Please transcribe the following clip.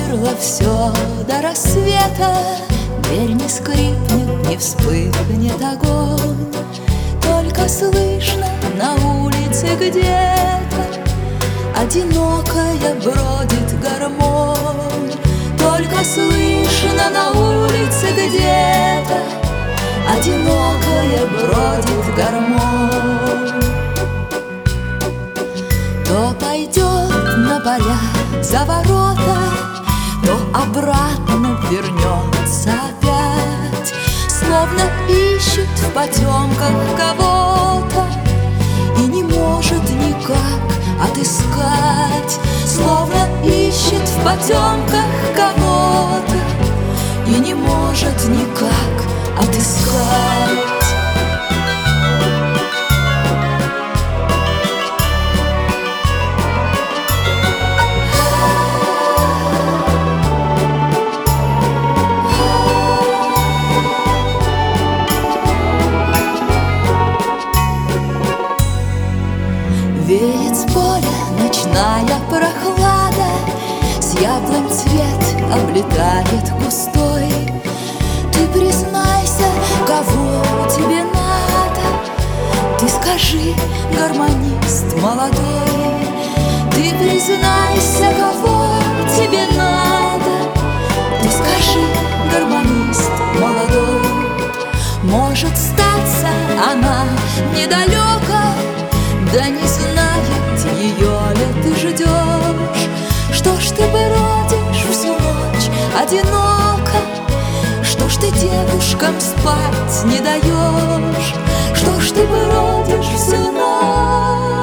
Замерло все до рассвета, дверь не скрипнет, не вспыхнет огонь. Только слышно на улице где-то одинокая бродит гармонь. Только слышно на улице где-то одинокая бродит гармонь. То пойдет на поля за ворота, то обратно вернется опять, словно ищет в потемках кого-то и не может никак отыскать. Словно ищет в потемках кого-то и не может никак отыскать. Веет с поля ночная прохлада, с яблонь цвет облетает густой. Ты признайся, кого тебе надо, ты скажи, гармонист молодой. Ты признайся, кого тебе надо, ты скажи, гармонист молодой. Может, статься она недалека, да не знает ее ли ты ждешь. Что ж ты бродишь всю ночь одиноко, что ж ты девушкам спать не даешь? Что ж ты бродишь всю ночь